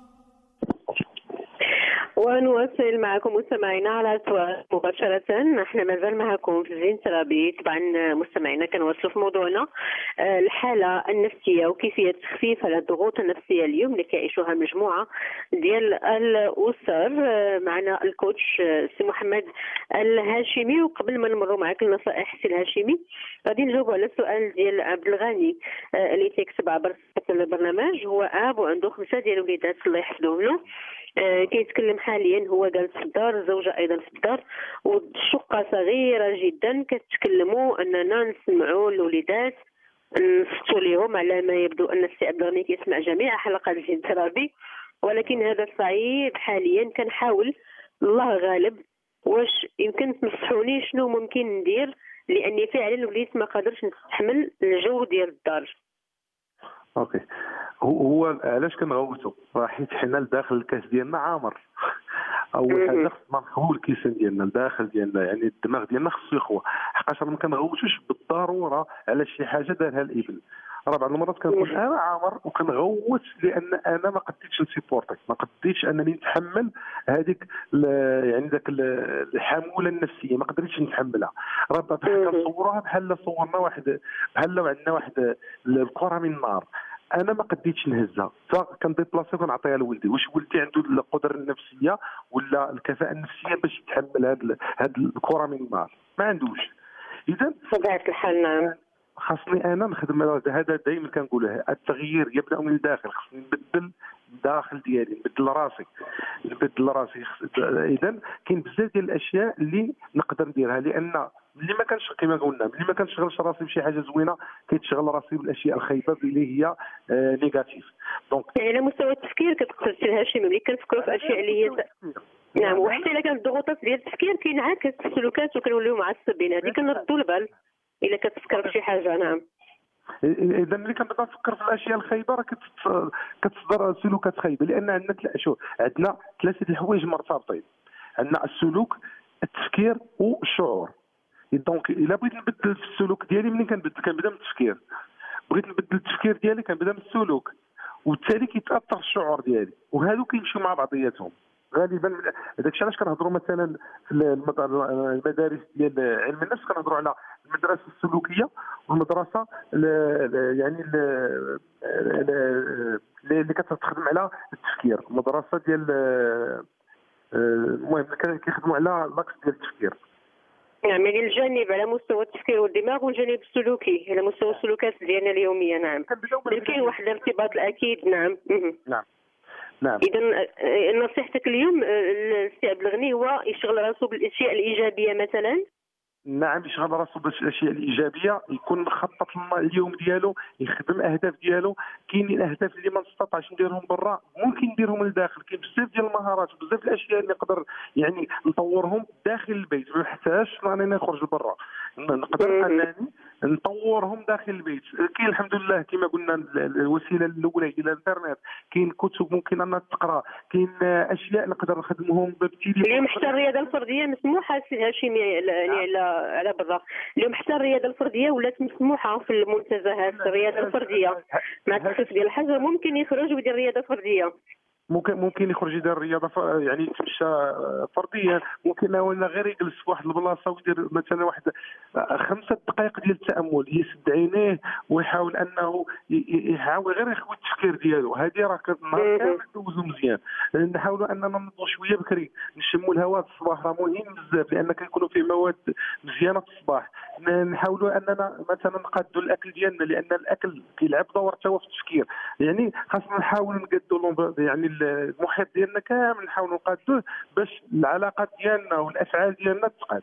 ونواصل معكم مستمعينا على سواء مباشرة. نحن مازال معكم في زين ترابي. طبعا مستمعينا كنواصلوا في موضوعنا آه، الحالة النفسية وكيفية تخفيف على الضغوط النفسية اليوم اللي كيعيشوها مجموعة ديال الأسر. آه، معنا الكوتش آه، سي محمد الهاشمي. وقبل ما نمروا معك النصائح سي الهاشمي غادي نجاوبوا على السؤال ديال عبد الغني آه، اللي تيكتب عبر البرنامج. هو اب وعنده خمسة ديال الوليدات الله يحفظهم له. آه، كيتكلم حاليا هو جالس في الدار، الزوجة أيضا في الدار والشقة صغيرة جدا. كتكلموا أننا نسمعوا الوليدات نصتوا لهم على ما يبدو أن السي عبد الغني كيسمع جميع حلقات زين ترابي، ولكن هذا صعيب حاليا. كنحاول الله غالب. واش يمكن تنصحوني شنو ممكن ندير لأني فعلا وليت ما قادرش نستحمل الجو ديال الدار؟ اوكي هو هو علاش كنغوتو؟ راه حيت حنا لداخل الكاس ديالنا عامر. اول حاجه خصنا نخوي الكيسان ديالنا لداخل ديالنا، يعني الدماغ ديالنا خصو يخوى، حقاش ما كنغوتوش بالضروره على شي حاجه دارها الابن. راه بعض المرات كنقول انا عامر وكنغوت لان انا ما قديتش نسيبورتي، ما قديتش انني نتحمل هذيك يعني ذاك الحموله النفسيه، ما قدرتش نتحملها. راه كنصوروها بحال صورنا واحد بحال عندنا واحد الكره من النار، انا ما قديتش نهزها فكنديبلاسي وكنعطيها لولدي. واش ولدي عنده القدره النفسيه ولا الكفاءه النفسيه باش يتحمل هاد هاد الكره من النار؟ ما عندوش. اذا بطبيعه الحال نعم خاصني انا نخدم. هذا دائما كنقولها، التغيير يبدا من الداخل. خاصني نبدل الداخل ديالي، نبدل راسي نبدل راسي. اذا كاين بزاف ديال الاشياء اللي نقدر نديرها، لان ملي ما كانش كما قلنا ملي ما كنشغلش راسي بشي حاجه زوينه كيتشغل راسي بالاشياء الخايبه اللي هي آه نيجاتيف. دونك يعني على مستوى التفكير كتقدر سي الهاشمي ملي كنفكروا في اشياء اللي هي نعم، وحتى الا كانت الضغوطات ديال التفكير كينعكس في السلوكات وكنوليو معصبين، هذه كنردوا البال الا كتفكر بشي حاجه. نعم اذا ملي كنبدا نفكر في الاشياء الخايبه راه كتصدر سلوكات خايبه، لان عندنا شو عندنا ثلاثه الحوايج مرتبطين. عندنا السلوك، التفكير والشعور. دونك الا بغيت نبدل في السلوك ديالي منين كنبدل؟ كنبدا من التفكير. بغيت نبدل التفكير ديالي كنبدا من السلوك، وبالتالي كيتاثر الشعور ديالي، وهادو كيمشيو مع بعضياتهم غالبا. داك الشيء علاش كنهضروا مثلا في المدارس ديال علم النفس كنهضروا على المدرسه السلوكيه والمدرسه يعني اللي كتخدم على التفكير، المدرسه ديال المهم كيخدموا على لاكس ديال التفكير. نعم، يعني الجانب على مستوى التفكير والدماغ والجانب السلوكي على مستوى السلوكات ديالنا اليوميه. نعم، كاين واحد الارتباط الاكيد. نعم نعم نعم. اذا نصيحتك اليوم السي عبد الغني هو يشغل راسو بالاشياء الايجابيه مثلا. نعم، يشغل راسو بالاشياء الايجابيه، يكون مخطط اليوم ديالو، يخدم اهداف ديالو. كاينين الاهداف اللي ما نستطعش نديرهم برا ممكن نديرهم لداخل. كاين بزاف ديال المهارات وبزاف الاشياء اللي نقدر يعني نطورهم داخل البيت، ما نحتاجش انني نخرج لبرا، نقدر انني نطورهم داخل البيت. كاين الحمد لله كما قلنا الوسيله الاولى هي الانترنت، كاين كتب ممكن ان تقرا، كاين اشياء نقدر نخدمهم بالتليفون. اليوم حتى الرياضه الفرديه مسموحه سي هاشمي، يعني على على برا. اليوم حتى الرياضه الفرديه ولات مسموحه في المنتزهات. الرياضه الفرديه مع تخصص ديال الحاجه ممكن يخرج ويدير رياضه فرديه، ممكن ممكن يخرج يدير الرياضه يعني يتمشى فرديا، ممكن ولا غير يجلس في واحد البلاصه ويدير مثلا واحد خمسه دقائق ديال التامل، يسد عينيه ويحاول انه يحاول غير يخوي التفكير ديالو. هذه راه كنهار ندوزو مزيان. نحاولوا اننا نوضوا شويه بكري، نشموا الهواء في الصباح، راه مهم بزاف لان كيكونوا فيه مواد مزيانه في الصباح. نحاولوا اننا مثلا نقادوا الاكل ديالنا، لان الاكل كيلعب دور حتى هو في التفكير. يعني خاصنا نحاولوا نقادوا يعني المحيط ديالنا كامل، نحاولوا نقادوه باش العلاقات ديالنا والافعال ديالنا تقاد.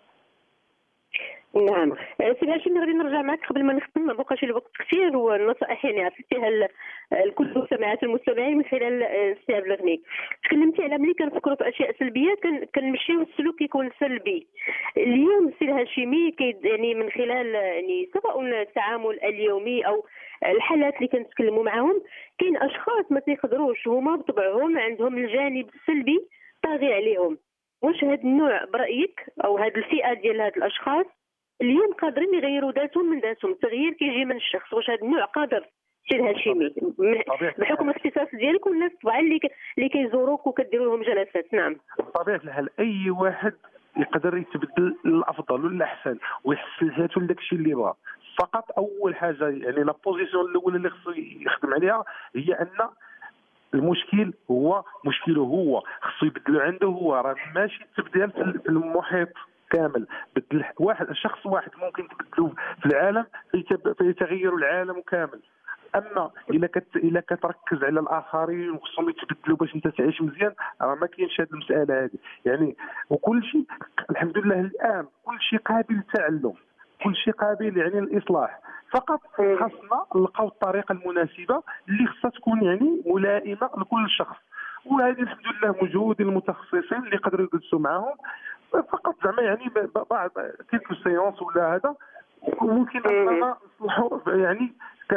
نعم سي هاشم، غادي نرجع معك قبل ما نختم، ما بقاش الوقت كثير، والنصائح يعني عطيتيها لكل سماعات المستمعين من خلال السي عبد الغني. تكلمتي على ملي كنفكروا في اشياء سلبيه كنمشيو السلوك يكون سلبي. اليوم سي هاشمي يعني من خلال يعني سواء التعامل اليومي او الحالات اللي كنتكلموا معاهم، كاين اشخاص ما تيقدروش هما بطبعهم عندهم الجانب السلبي طاغي عليهم. واش هذا النوع برايك او هذه الفئه ديال هاد الاشخاص اليوم قادرين يغيروا ذاتهم من ذاتهم؟ التغيير كيجي من الشخص. واش هذا النوع قادر سي الهاشمي بحكم الاختصاص ديالك والناس طبعا اللي اللي كيزوروك وكديروا لهم جلسات؟ نعم، بطبيعه الحال اي واحد يقدر يتبدل للافضل والاحسن ويحسن ذاته لداك الشيء اللي بغا. فقط اول حاجه يعني لا بوزيسيون الاولى اللي خصو يخدم عليها هي ان المشكل هو مشكله هو، خصو يبدلو عنده هو. راه ماشي تبديل في المحيط كامل. بدل واحد شخص واحد ممكن تبدلو في العالم فيتغير العالم كامل. اما الا كت الا كتركز على الاخرين وخصهم يتبدلوا باش انت تعيش مزيان، راه ما كاينش هذه المساله هذه يعني. وكل شيء الحمد لله الان كل شيء قابل للتعلم، كل شيء قابل يعني الاصلاح. فقط خاصنا نلقاو الطريقه المناسبه اللي خصها تكون يعني ملائمه لكل شخص. وهذه الحمد لله مجهود المتخصصين اللي يقدروا يجلسوا معاهم فقط زعما يعني بعض كيلكو سيونس ولا هذا ممكن اننا نصلحوا. يعني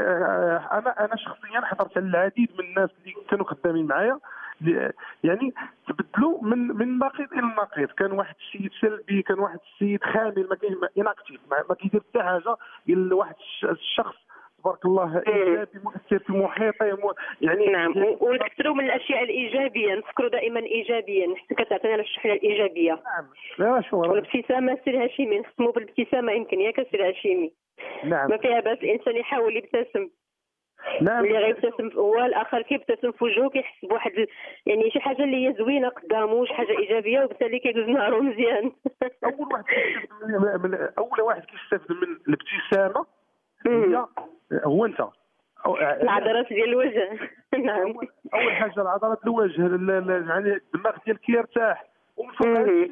انا انا شخصيا حضرت على العديد من الناس اللي كانوا خدامين معايا يعني تبدلوا من من نقيض الى نقيض. كان واحد السيد سلبي، كان واحد السيد خامل ما كاين اناكتيف ما كيدير حتى حاجه، الا واحد الشخص تبارك الله ايجابي مؤثر في محيطه يعني. نعم، ونكثروا من الاشياء الايجابيه، نفكروا دائما ايجابيا حتى كتعطينا الشحنه الايجابيه. نعم، لا شو والابتسامه سي الهاشمي، نختموا بالابتسامه يمكن ياك سي الهاشمي. نعم، ما فيها باس الانسان يحاول يبتسم. نعم، اللي غيبتسم هو الاخر كيبتسم في وجهه كيحس بواحد يعني شي حاجه اللي هي زوينه قدامه، شي حاجه ايجابيه، وبالتالي كيدوز نهارو مزيان. اول واحد من اول واحد كيستافد من الابتسامه هي هو انت، العضلات ديال الوجه. نعم، اول حاجه العضلات الوجه يعني الدماغ ديالك كيرتاح، ومن فوق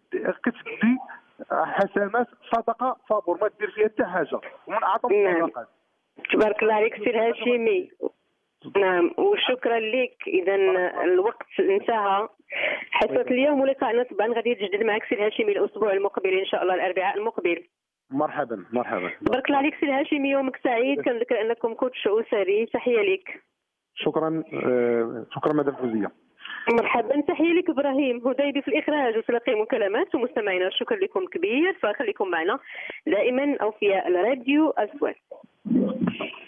كتدي حسنات صدقه فابور ما دير فيها حتى حاجه، ومن اعظم الصدقات. تبارك الله عليك سي الهاشمي. نعم، وشكرا لك. اذا الوقت انتهى حصه اليوم، ولقاءنا طبعا غادي يتجدد معك سي الهاشمي الاسبوع المقبل ان شاء الله الاربعاء المقبل. مرحبا مرحبا. بارك الله عليك سي الهاشمي، يومك سعيد. كنذكر انكم كوتش اسري، تحيه ليك. شكرا آه شكرا مدام فوزيه. مرحبا، تحيه لك ابراهيم هديبي في الاخراج وتلقي مكالمات. ومستمعينا الشكر لكم كبير، فخليكم معنا دائما اوفياء الراديو اصوات.